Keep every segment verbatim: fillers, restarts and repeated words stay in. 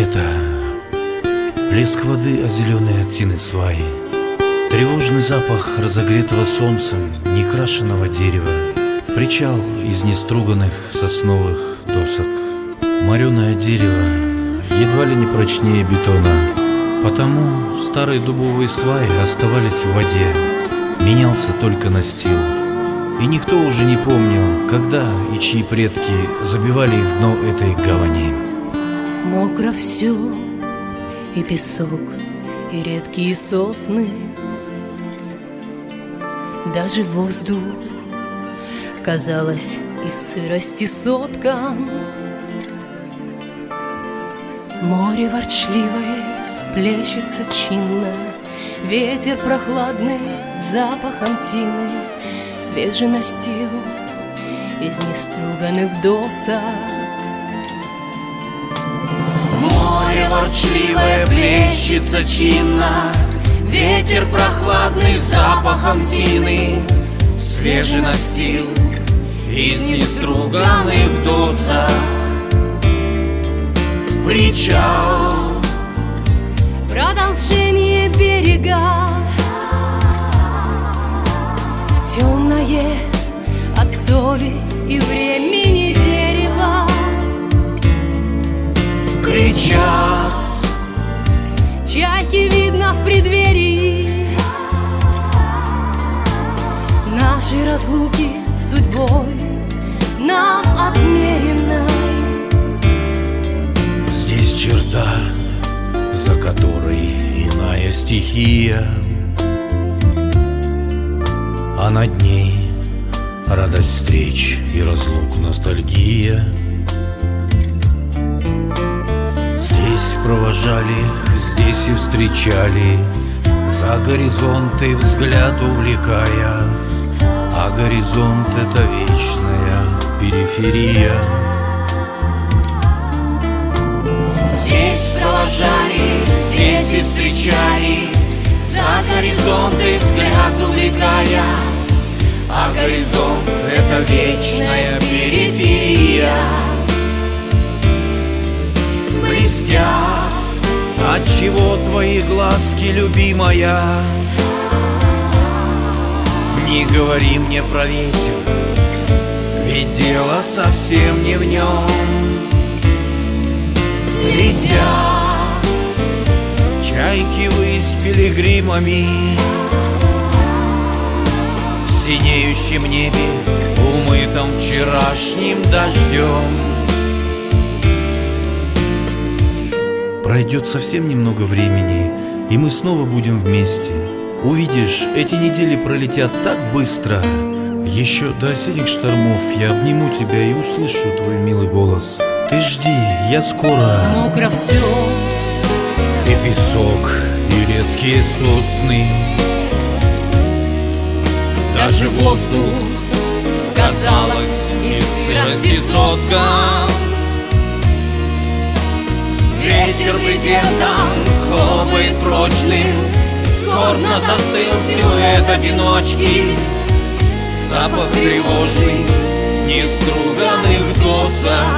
Лето. Плеск воды о зеленые тины сваи, тревожный запах разогретого солнцем некрашенного дерева, причал из неструганных сосновых досок. Мореное дерево едва ли не прочнее бетона, потому старые дубовые сваи оставались в воде, менялся только настил. И никто уже не помнил, когда и чьи предки забивали в дно этой гавани. Мокро все, и песок, и редкие сосны, даже воздух, казалось, из сырости соткан. Море ворчливое плещется чинно, ветер прохладный запахом тины свежий настил из неструганных досок. Море ворчливое плещется чинно, ветер прохладный запахом тины свежий настил из неструганных досок. Причал, продолжение берега, темное от соли и времени дерева. Кричат, чайки видно в преддверии нашей разлуки судьбой нам отмеренной. Здесь черта, за которой иная стихия, а над ней радость встреч и разлук ностальгия. Здесь провожали, здесь и встречали, за горизонты взгляд увлекая, а горизонт — это вечная периферия. здесь провожали, здесь и встречали, за горизонты взгляд увлекая, а горизонт — это вечная периферия. Блестят, Отчего твои глазки, любимая? Не говори мне про ветер, ведь дело совсем не в нем. летят, Чайки ввысь пилигримами, в синеющем небе, умытом вчерашним дождем. Пройдет совсем немного времени, и мы снова будем вместе. Увидишь, эти недели пролетят так быстро. Еще до осенних штормов я обниму тебя и услышу твой милый голос. Ты жди, я скоро. Мокро все, И песок, и редкие сосны, даже воздух, казалось, из сырости соткан. Ветер брезентом хлопает прочным, скорбно застыл силуэт одиночки. Запах тревожный неструганных досок.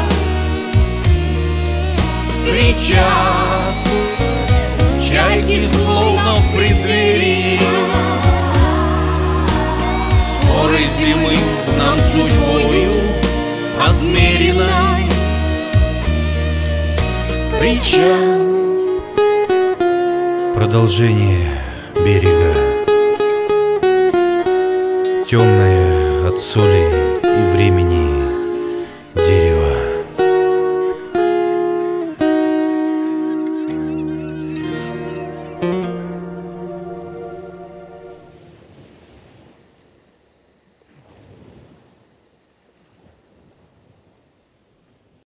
Кричат, чайки словно в преддверии скорой зимы нам судьбою отмеренной. Причал, продолжение берега, темное от соли и времени